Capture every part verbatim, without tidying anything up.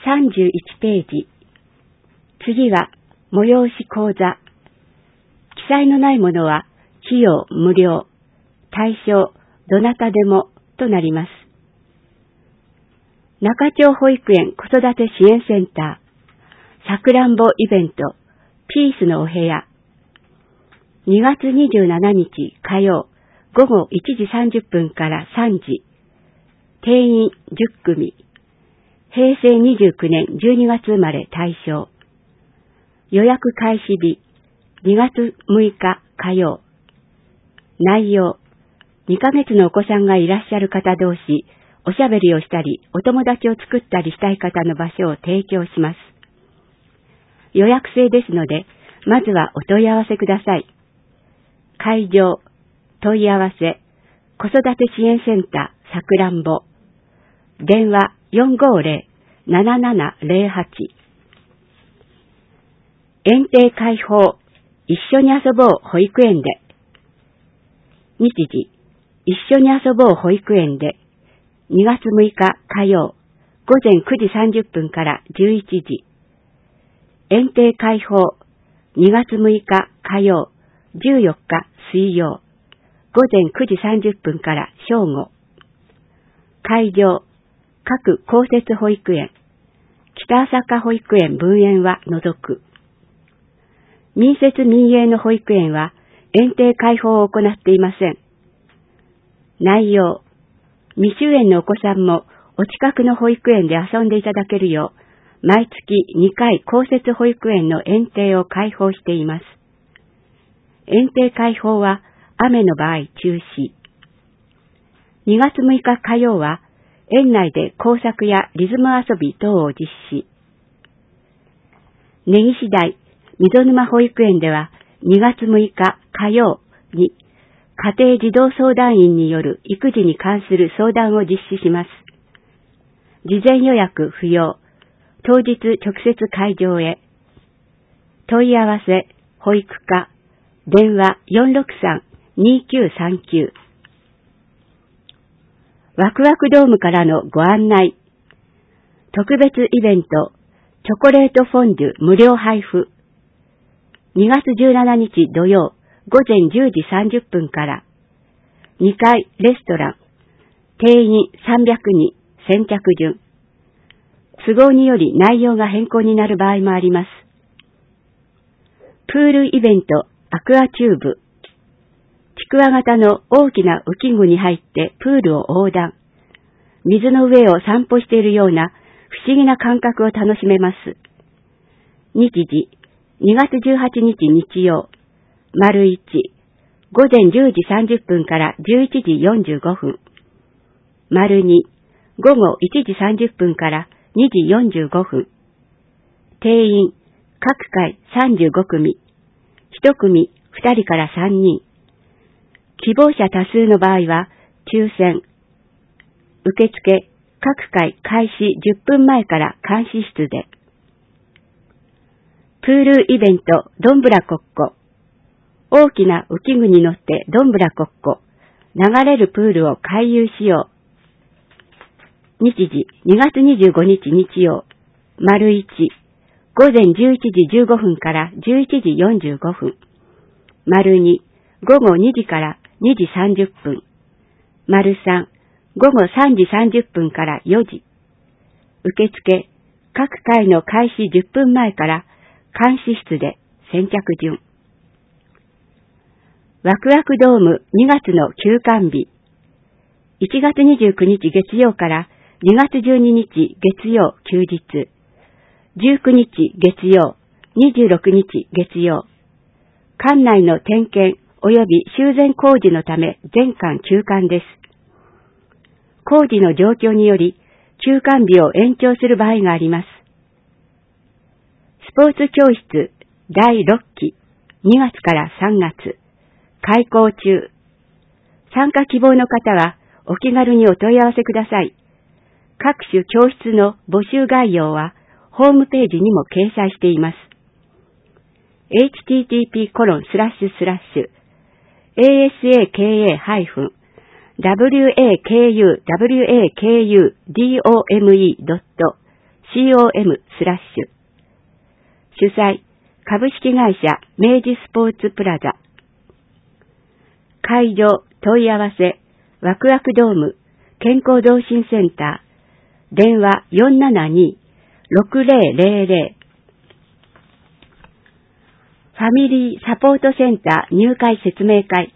さんじゅういちページ。次は、催し講座。記載のないものは、費用無料、対象、どなたでもとなります。中町保育園子育て支援センター、さくらんぼイベント、ピースのお部屋。にがつにじゅうしちにち火曜、午後いちじさんじゅっぷんからさんじ。定員じゅっくみ。へいせいにじゅうきゅうねんじゅうにがつ生まれ対象。予約開始日、にがつむいか火曜。内容、にかげつのお子さんがいらっしゃる方同士、おしゃべりをしたり、お友達を作ったりしたい方の場所を提供します。予約制ですので、まずはお問い合わせください。会場、問い合わせ、子育て支援センターさくらんぼ。電話 よんごーぜろ ななななぜろはち。園庭開放、一緒に遊ぼう保育園で。日時、一緒に遊ぼう保育園で、にがつむいか火曜、ごぜんくじさんじゅっぷんからじゅういちじ。園庭開放、にがつむいか火曜、じゅうよっか水曜、ごぜんくじさんじゅっぷんから正午。会場、各公設保育園、北朝霞保育園分園は除く。民設民営の保育園は園庭開放を行っていません。内容、未就園のお子さんもお近くの保育園で遊んでいただけるよう、毎月にかい公設保育園の園庭を開放しています。園庭開放は雨の場合中止。にがつむいか火曜は園内で工作やリズム遊び等を実施。根岸台溝沼保育園ではにがつむいか火曜に家庭児童相談員による育児に関する相談を実施します。事前予約不要。当日直接会場へ。問い合わせ、保育課、電話 よんろくさん にきゅうさんきゅう。ワクワクドームからのご案内。特別イベント、チョコレートフォンデュ無料配布。にがつじゅうしちにち土曜、ごぜんじゅうじさんじゅっぷんから。にかいレストラン。定員さんびゃくにん、先着順。都合により内容が変更になる場合もあります。プールイベント、アクアチューブ。ちくわ型の大きな浮き具に入ってプールを横断。水の上を散歩しているような不思議な感覚を楽しめます。日時、にがつじゅうはちにち日曜、丸いち、ごぜんじゅうじさんじゅっぷんからじゅういちじよんじゅうごふん。丸に、ごごいちじさんじゅっぷんからにじよんじゅうごふん。定員、各回さんじゅうごくみ。いちくみふたりからさんにん。希望者多数の場合は、抽選。受付、各回開始じゅっぷんまえから監視室で。プールイベント、どんぶらこっこ。大きな浮き具に乗ってどんぶらこっこ。流れるプールを回遊しよう。日時、にがつにじゅうごにち日曜、丸いち、ごぜんじゅういちじじゅうごふんからじゅういちじよんじゅうごふん。丸に、ごごにじからにじさんじゅっぷん。丸さん、ごごさんじさんじゅっぷんからよじ。受付、各回の開始じゅっぷんまえから監視室で先着順。ワクワクドームにがつの休館日。いちがつにじゅうくにち月曜からにがつじゅうににち月曜休日。じゅうくにち月曜、にじゅうろくにち月曜。館内の点検及び修繕工事のため全館休館です。工事の状況により休館日を延長する場合があります。スポーツ教室だいろっき、にがつからさんがつ、開校中。参加希望の方はお気軽にお問い合わせください。各種教室の募集概要はホームページにも掲載しています。エイチティーティーピーコロンスラッシュスラッシュエーエスエーケーエーハイフンダブリューエーケーユーダブリューエーケーユードームドット .com スラッシュ。主催、株式会社明治スポーツプラザ。会場、問い合わせ、ワクワクドーム、健康増進センター、電話 よんななに ろくぜろぜろぜろ。ファミリーサポートセンター入会説明会。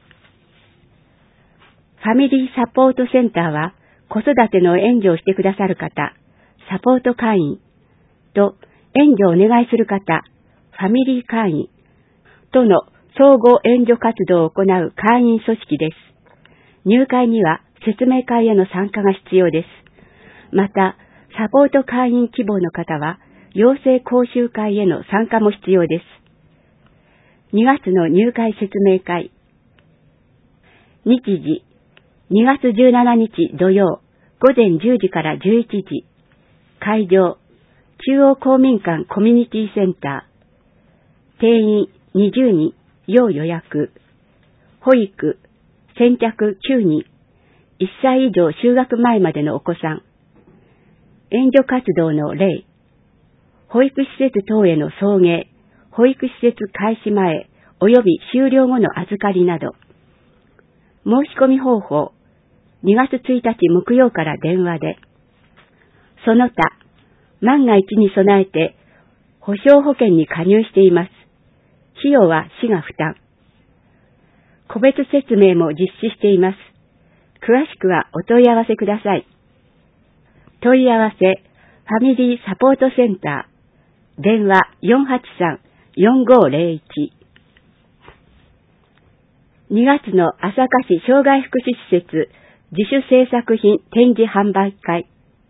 ファミリーサポートセンターは、子育ての援助をしてくださる方、サポート会員と援助をお願いする方、ファミリー会員との相互援助活動を行う会員組織です。入会には説明会への参加が必要です。また、サポート会員希望の方は、養成講習会への参加も必要です。にがつの入会説明会。日時、にがつじゅうしちにち土曜、ごぜんじゅうじからじゅういちじ。会場、中央公民館コミュニティセンター。定員にじゅうにん、要予約。保育、先着きゅうにん。いっさい以上就学前までのお子さん。援助活動の例。保育施設等への送迎、保育施設開始前及び終了後の預かりなど。申し込み方法。にがつついたち木曜から電話で。その他、万が一に備えて保障保険に加入しています。費用は市が負担。個別説明も実施しています。詳しくはお問い合わせください。問い合わせ、ファミリーサポートセンター、電話 よんはちさん よんごぜろいち。にがつの朝霞市障害福祉施設自主制作品展示販売会。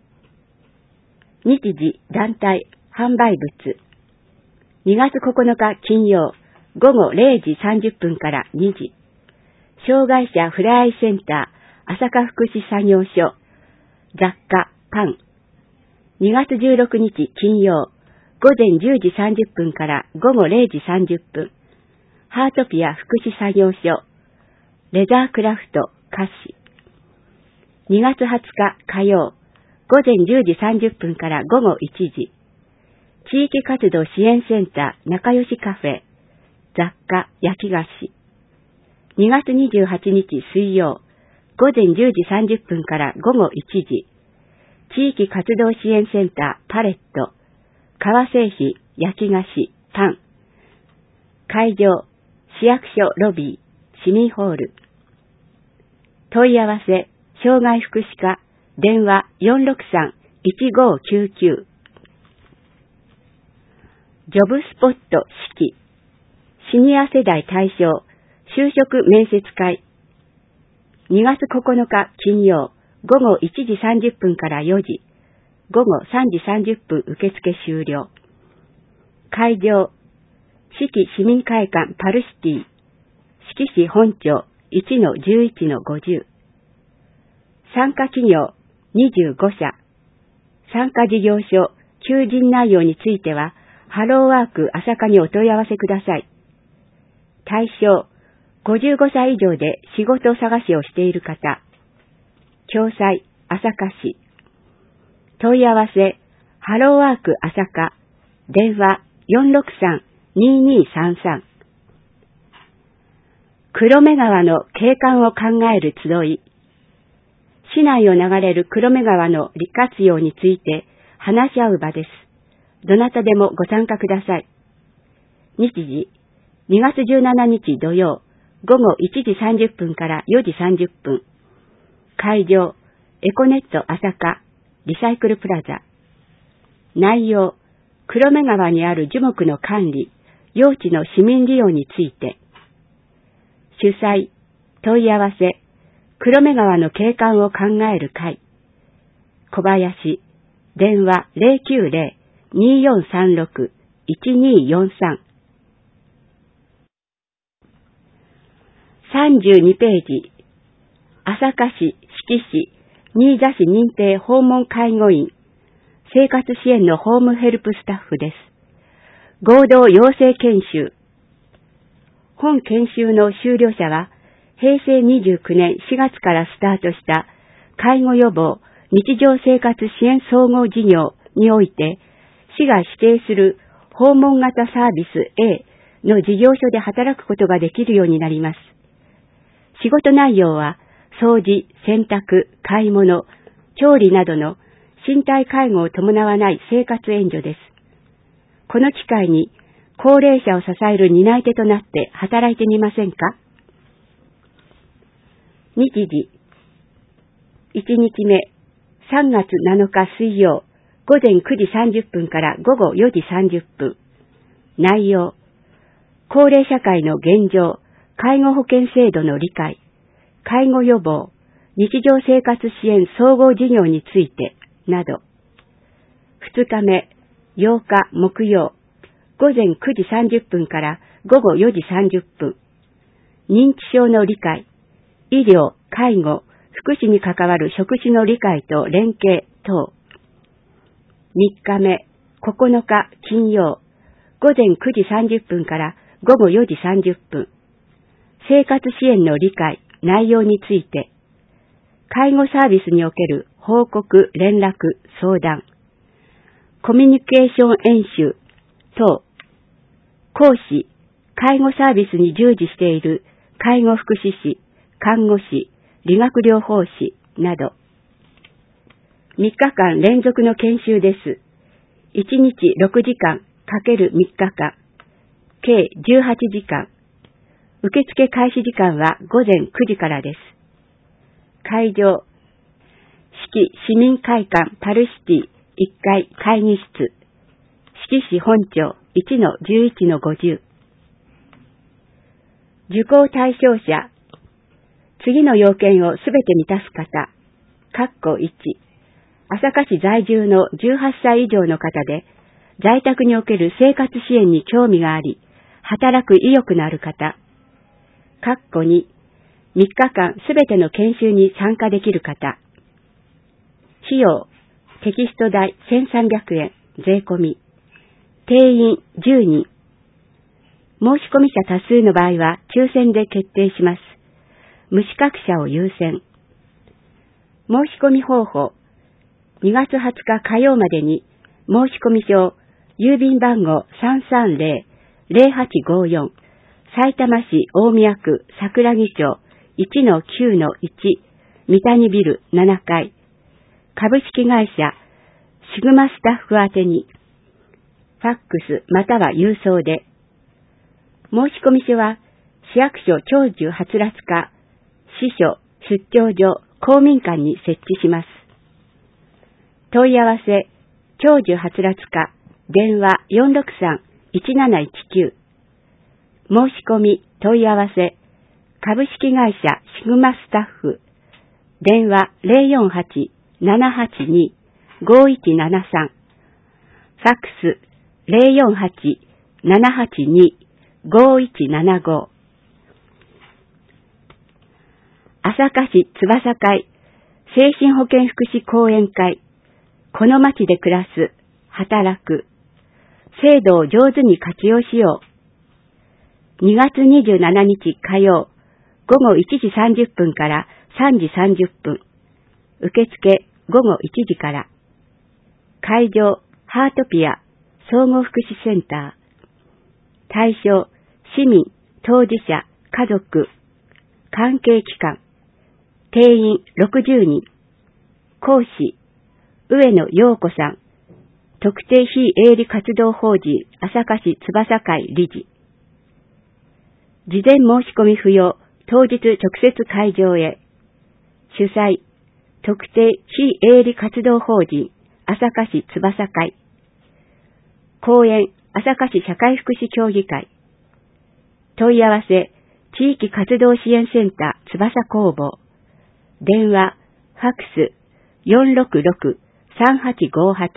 日時、団体、販売物。にがつここのか金曜、ごごれいじさんじゅっぷんからにじ。障害者ふれあいセンター、朝霞福祉作業所、雑貨、パン。にがつじゅうろくにち金曜、ごぜんじゅうじさんじゅっぷんからごごれいじさんじゅっぷん。ハートピア福祉作業所、レザークラフト、菓子。にがつはつか火曜、ごぜんじゅうじさんじゅっぷんからごごいちじ。地域活動支援センター仲良しカフェ、雑貨、焼き菓子。にがつにじゅうはちにち水曜、ごぜんじゅうじさんじゅっぷんからごごいちじ。地域活動支援センターパレット、革製品、焼き菓子、パン。会場、市役所ロビー、市民ホール。問い合わせ、障害福祉課、電話 よんろくさん いちごきゅうきゅう。ジョブスポット式、シニア世代対象、就職面接会。にがつここのか金曜、ごごいちじさんじゅっぷんからよじ、ごごさんじさんじゅっぷん受付終了。会場、四季市民会館パルシティ、四季市本町 いちのじゅういちのごじゅう。参加企業にじゅうごしゃ。参加事業所、求人内容については、ハローワーク朝霞にお問い合わせください。対象、ごじゅうごさい以上で仕事探しをしている方。共済、朝霞市。問い合わせ、ハローワーク朝霞、電話 よんろくさん ににさんさん。黒目川の景観を考える集い。市内を流れる黒目川の利活用について話し合う場です。どなたでもご参加ください。日時、にがつじゅうしちにち土曜、ごごいちじさんじゅっぷんからよじさんじゅっぷん。会場、エコネット朝霞、リサイクルプラザ。内容、黒目川にある樹木の管理、用地の市民利用について。主催、問い合わせ、黒目川の景観を考える会。小林、電話 ゼロきゅうゼロ によんさんろく いちによんさん。さんじゅうにページ、朝霞市、志木市、新座市認定訪問介護員、生活支援のホームヘルプスタッフです。合同養成研修。本研修の修了者は、へいせいにじゅうきゅうねんしがつからスタートした介護予防日常生活支援総合事業において、市が指定する訪問型サービス A の事業所で働くことができるようになります。仕事内容は、掃除、洗濯、買い物、調理などの身体介護を伴わない生活援助です。この機会に、高齢者を支える担い手となって働いてみませんか？日時。いちにちめ、さんがつなのか水曜、ごぜんくじさんじゅっぷんからごごよじさんじゅっぷん。内容。高齢社会の現状、介護保険制度の理解、介護予防、日常生活支援総合事業について、など。ふつかめ、ようか木曜、ごぜんくじさんじゅっぷんからごごよじさんじゅっぷん。認知症の理解、医療、介護、福祉に関わる職種の理解と連携等。みっかめ、ここのか金曜、ごぜんくじさんじゅっぷんからごごよじさんじゅっぷん。生活支援の理解、内容について。介護サービスにおける報告、連絡、相談。コミュニケーション演習等。講師、介護サービスに従事している介護福祉士、看護師、理学療法士など。みっかかん連続の研修です。いちにちろくじかんかけるみっかかん、計じゅうはちじかん。受付開始時間はごぜんくじからです。会場、四季市民会館パルシティいっかい会議室、四季市本町 いちのじゅういちのごじゅう。受講対象者、次の要件をすべて満たす方、括弧いち、朝霞市在住のじゅうはっさい以上の方で、在宅における生活支援に興味があり、働く意欲のある方、括弧に、みっかかんすべての研修に参加できる方。費用、テキスト代せんさんびゃくえん、税込み。定員じゅうにん。申し込み者多数の場合は抽選で決定します。無資格者を優先。申し込み方法。にがつはつか火曜までに申し込み書、郵便番号 さんさんぜろ ぜろはちごよん、さいたま市大宮区桜木町 いちのきゅうのいち、三谷ビルななかい、株式会社シグマスタッフ宛てに、ファックスまたは郵送で、申し込み書は市役所長寿はつらつ課、支所出張所公民館に設置します。問い合わせ、長寿はつらつ課、電話 よんろくさん いちなないちきゅう。申し込み、問い合わせ、株式会社シグマスタッフ、電話 ゼロよんはち ななはちに ごいちななさん、ファックス ゼロよんはち ななはちに ごいちななご。朝霞市翼会精神保健福祉講演会、この町で暮らす、働く、制度を上手に活用しよう。にがつにじゅうしちにち火曜、ごごいちじさんじゅっぷんからさんじさんじゅっぷん。受付ごごいちじから。会場、ハートピア、総合福祉センター。対象、市民、当事者、家族、関係機関。定員ろくじゅうにん。講師、上野陽子さん。特定非営利活動法人朝霞市翼会理事。事前申し込み不要、当日直接会場へ。主催、特定非営利活動法人朝霞市翼会。講演、朝霞市社会福祉協議会。問い合わせ、地域活動支援センター翼工房。電話、ファックス、よんろくろく さんはちごはち。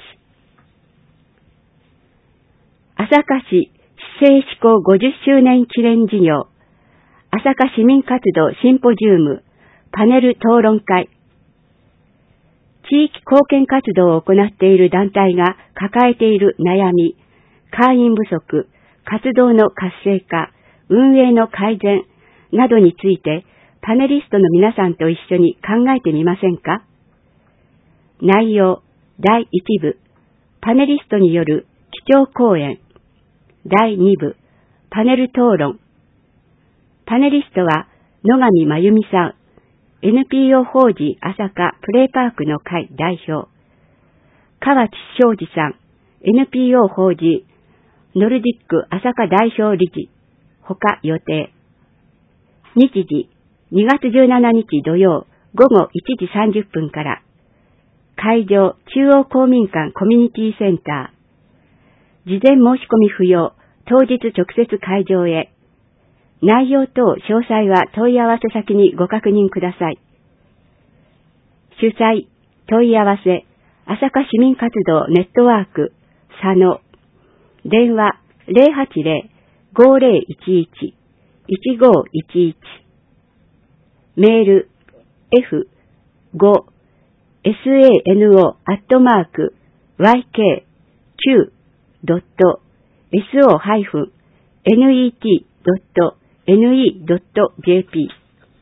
朝霞市市政施行ごじゅっしゅうねん記念事業、朝霞市民活動シンポジウム、パネル討論会。地域貢献活動を行っている団体が抱えている悩み、会員不足、活動の活性化、運営の改善などについて、パネリストの皆さんと一緒に考えてみませんか？内容、だいいち部、 パネリストによる基調講演。だいに部、パネル討論。パネリストは、野上真由美さん、エヌピーオー 法人朝霞プレイパークの会代表。河内昌司さん、エヌピーオー 法人ノルディック朝霞代表理事、他予定。日時、にがつじゅうしちにち土曜午後いちじさんじゅっぷんから、会場中央公民館コミュニティセンター。事前申し込み不要、当日直接会場へ。内容等詳細は問い合わせ先にご確認ください。主催、問い合わせ、朝霞市民活動ネットワーク、佐野。電話 ゼロはちゼロ ごゼロいちいち いちごいちいち。メール エフご エスエーエヌオー アットマーク ワイケーキュー ドット エスオー ハイフン ネット ドット ネット ドット ジェーピー。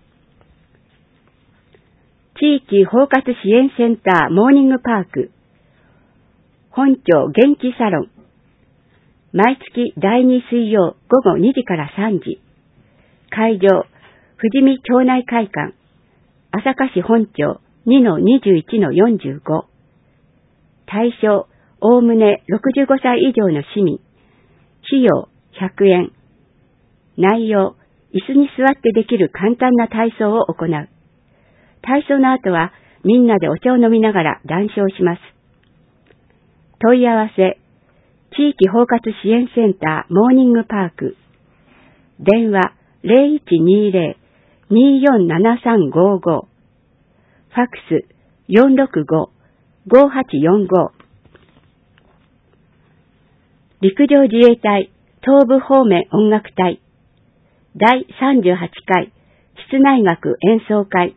地域包括支援センターモーニングパーク。本庁元気サロン。毎月だいに水曜午後にじからさんじ。会場、富士見町内会館。朝霞市本町 にのにじゅういちのよんじゅうご。対象、おおむねろくじゅうごさい以上の市民。費用ひゃくえん。内容、椅子に座ってできる簡単な体操を行う。体操の後はみんなでお茶を飲みながら談笑します。問い合わせ、地域包括支援センターモーニングパーク。電話 ゼロいちにゼロ によんななさんごご。ファックス よんろくご ごはちよんご。陸上自衛隊東部方面音楽隊だいさんじゅうはちかい室内楽演奏会。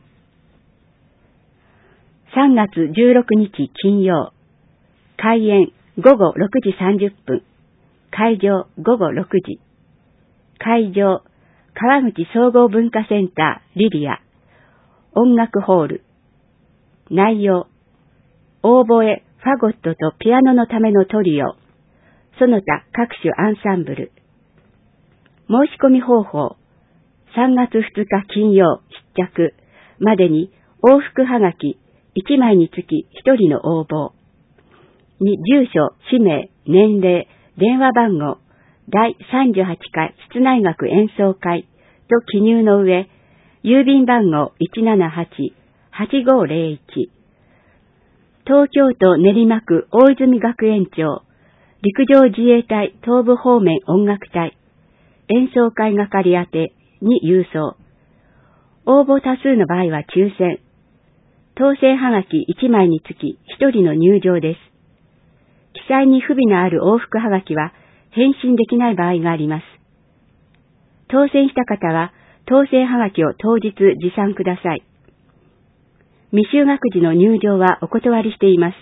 さんがつじゅうろくにち金曜。開演ごごろくじさんじゅっぷん。会場ごごろくじ。会場川口総合文化センターリリア。音楽ホール。内容、オーボエ、ファゴットとピアノのためのトリオ。その他各種アンサンブル。申し込み方法。さんがつふつか金曜必着までに往復はがきいちまいにつきひとりの応募。に住所、氏名、年齢、電話番号、だいさんじゅうはちかい室内楽演奏会と記入の上、郵便番号 いちななはち はちごゼロいち。東京都練馬区大泉学園町、陸上自衛隊東部方面音楽隊、演奏会係宛てに郵送。応募多数の場合は抽選。当選はがきいちまいにつきひとりの入場です。記載に不備のある往復はがきは返信できない場合があります。当選した方は当選はがきを当日持参ください。未就学時の入場はお断りしています。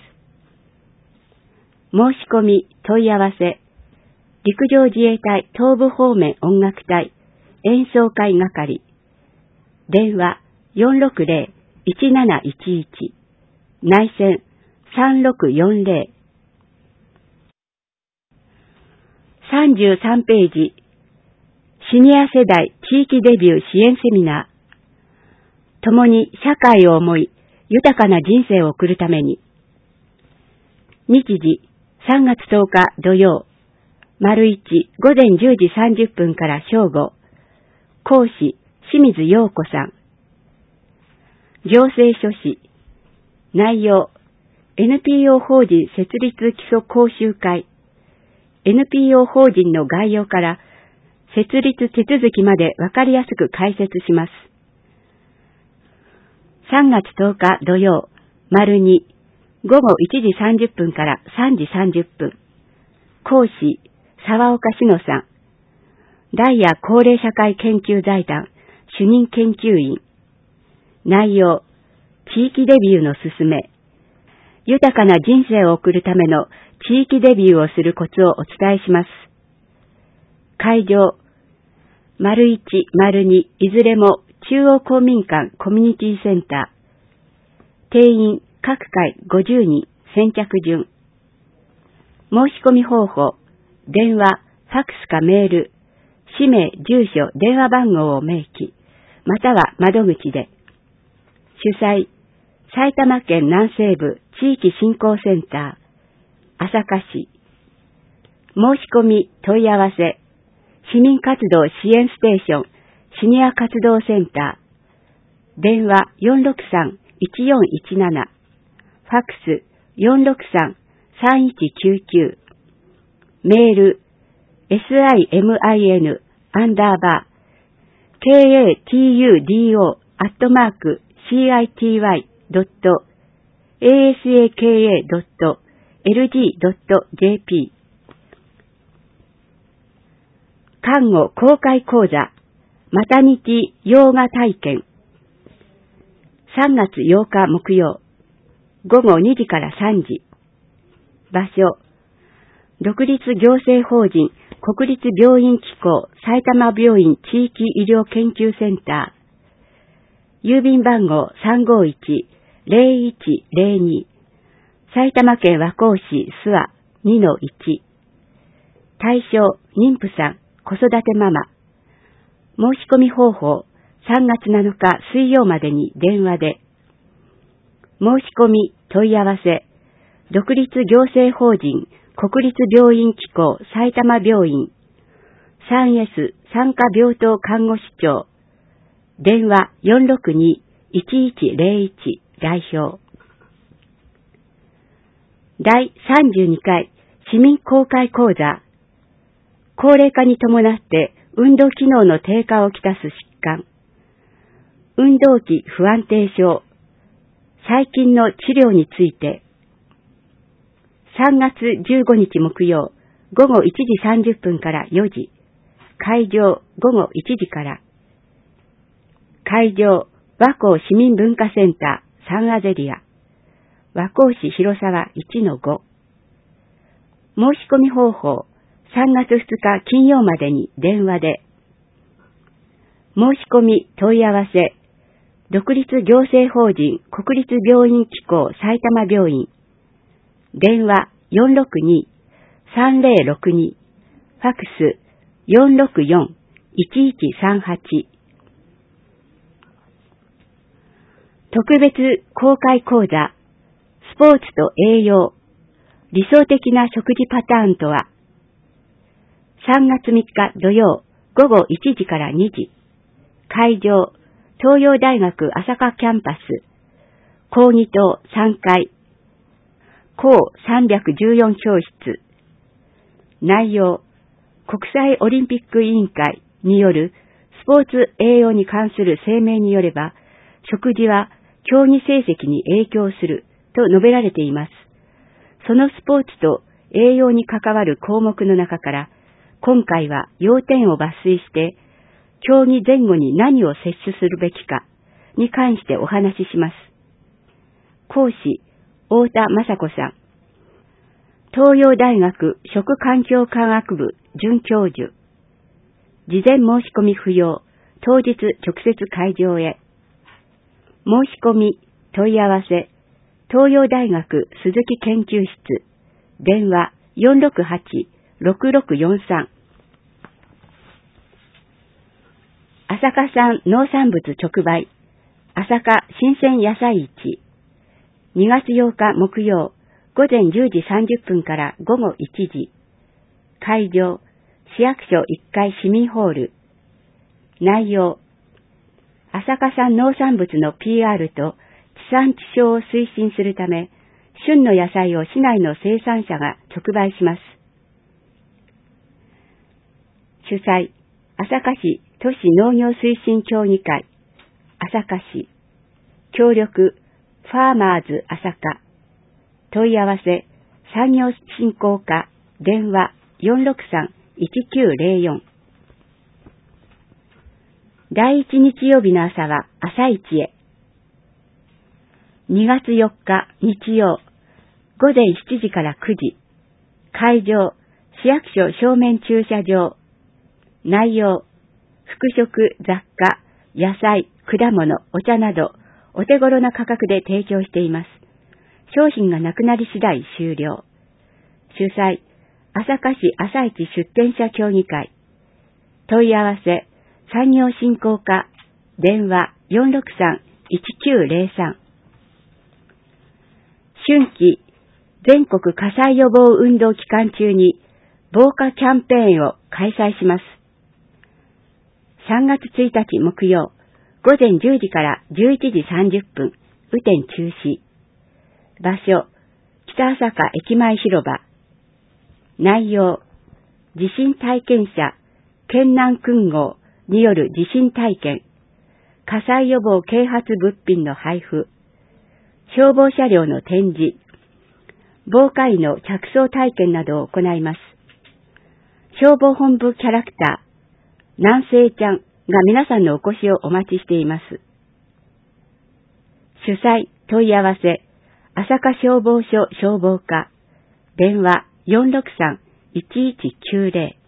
申し込み、問い合わせ、陸上自衛隊東部方面音楽隊演奏会係。電話 よんろくゼロ いちなないちいち。内線さんろくよんゼロ。さんじゅうさんページ。シニア世代地域デビュー支援セミナー。共に社会を思い、豊かな人生を送るために。日時、さんがつとおか土曜。丸一午前じゅうじさんじゅっぷんから正午。講師、清水陽子さん。行政書士。内容、エヌピーオー 法人設立基礎講習会。エヌピーオー 法人の概要から設立手続きまでわかりやすく解説します。さんがつとおか土曜、丸に午後いちじさんじゅっぷんからさんじさんじゅっぷん。講師、沢岡志乃さん。ダイヤ高齢社会研究財団主任研究員。内容、地域デビューの勧め。豊かな人生を送るための地域デビューをするコツをお伝えします。会場、丸いち、丸に、いずれも中央公民館コミュニティセンター。定員、各回ごじゅうにん、先着順。 申し込み方法、電話、ファックスかメール、氏名、住所、電話番号を明記、または窓口で。主催、埼玉県南西部地域振興センター、朝霞市。申し込み、問い合わせ、市民活動支援ステーション、シニア活動センター、電話 よんろくさんいちよんいちなな、ファックス よんろくさんさんいちきゅうきゅう、メール simin アンダーバー katudo アットマーク city ドット asaka ドット lg ドット jp 看護公開講座マタニティヨーガ体験さんがつようか木曜午後にじからさんじ。場所、独立行政法人国立病院機構埼玉病院地域医療研究センター。郵便番号 さんごいちゼロいちゼロに 埼玉県和光市諏訪 にのいち。対象、妊婦さん、子育てママ。申し込み方法、さんがつなのか水曜までに電話で。申し込み、問い合わせ、独立行政法人国立病院機構埼玉病院 スリーエス 産科病棟看護師長電話 よんろくにいちいちゼロいち 代表だいさんじゅうにかい市民公開講座高齢化に伴って運動機能の低下をきたす疾患運動器不安定症細菌の治療についてさんがつじゅうごにち木曜午後いちじさんじゅっぷんからよじ会場午後いちじから会場和光市民文化センターサンアゼリア和光市広沢 いちのご 申し込み方法さんがつふつか金曜までに電話で申し込み問い合わせ独立行政法人国立病院機構埼玉病院電話 よんろくに さんゼロろくに ファックス よんろくよん いちいちさんはち特別公開講座スポーツと栄養理想的な食事パターンとはさんがつみっか土曜午後いちじからにじ会場東洋大学朝霞キャンパス講義棟さんかいこうさんびゃくじゅうよん教室内容国際オリンピック委員会によるスポーツ栄養に関する声明によれば食事は競技成績に影響すると述べられています。そのスポーツと栄養に関わる項目の中から今回は要点を抜粋して競技前後に何を摂取するべきかに関してお話しします。講師太田雅子さん東洋大学食環境科学部准教授事前申し込み不要当日直接会場へ申し込み問い合わせ東洋大学鈴木研究室電話 よんろくはち ろくろくよんさん 朝霞産農産物直売朝霞新鮮野菜市にがつようか木曜午前じゅうじさんじゅっぷんから午後いちじ会場市役所いっかい市民ホール内容朝霞産農産物の ピーアール と地産地消を推進するため旬の野菜を市内の生産者が直売します。主催朝霞市都市農業推進協議会朝霞市協力ファーマーズ朝霞問い合わせ産業振興課電話 よんろくさん いちきゅうゼロよん だいいち日曜日の朝は朝市へにがつよっか日曜午前しちじからくじ会場市役所正面駐車場内容服飾雑貨野菜果物お茶などお手頃な価格で提供しています。商品がなくなり次第終了。主主催、朝霞市朝市出店者協議会。問い合わせ、産業振興課、電話 よんろくさん いちきゅうゼロさん。春季全国火災予防運動期間中に防火キャンペーンを開催します。さんがつついたち木曜、午前じゅうじからじゅういちじさんじゅっぷん、雨天中止。場所、北朝霞駅前広場。内容、地震体験者、県南訓号による地震体験、火災予防啓発物品の配布、消防車両の展示、防火衣の着装体験などを行います。消防本部キャラクター、南西ちゃんが皆さんのお越しをお待ちしています。主催問い合わせ、朝霞消防署消防課、電話 よんろくさん いちいちきゅうゼロ。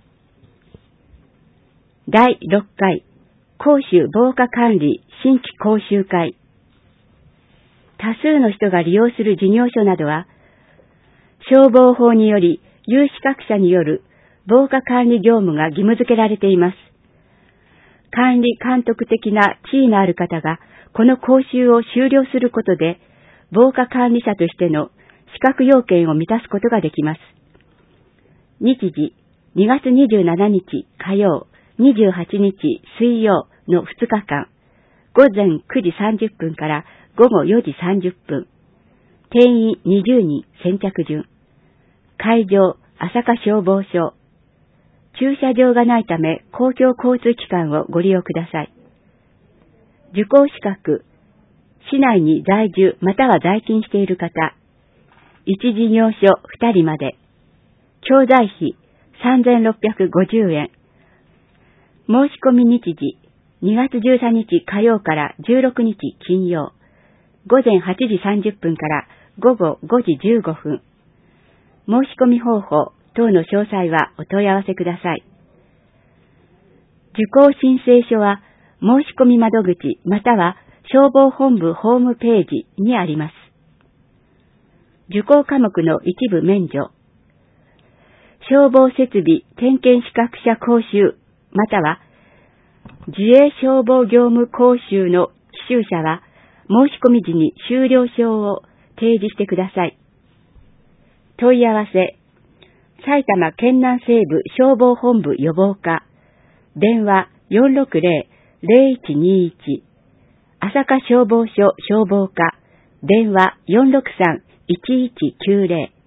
だいろっかい公衆防火管理新規講習会。多数の人が利用する事業所などは、消防法により有資格者による防火管理業務が義務付けられています。管理監督的な地位のある方がこの講習を修了することで、防火管理者としての資格要件を満たすことができます。日時、にがつにじゅうしちにち火曜、にじゅうはちにち水曜のふつかかん、午前くじさんじゅっぷんから午後よじさんじゅっぷん。定員にじゅうにん先着順。会場、朝霞消防署。駐車場がないため公共交通機関をご利用ください。受講資格、市内に在住または在勤している方、いち事業所ふたりまで、教材費さんぜんろっぴゃくごじゅうえん。申し込み日時、にがつじゅうさんにち火曜からじゅうろくにち金曜、午前はちじさんじゅっぷんから午後ごじじゅうごふん。申し込み方法等の詳細はお問い合わせください。受講申請書は申し込み窓口または消防本部ホームページにあります。受講科目の一部免除。消防設備点検資格者講習または自衛消防業務講習の希修者は申し込み時に修了証を提示してください。問い合わせ、埼玉県南西部消防本部予防課、電話 よんろくゼロ ゼロいちにいち、朝霞消防署消防課、電話 よんろくさん いちいちきゅうゼロ。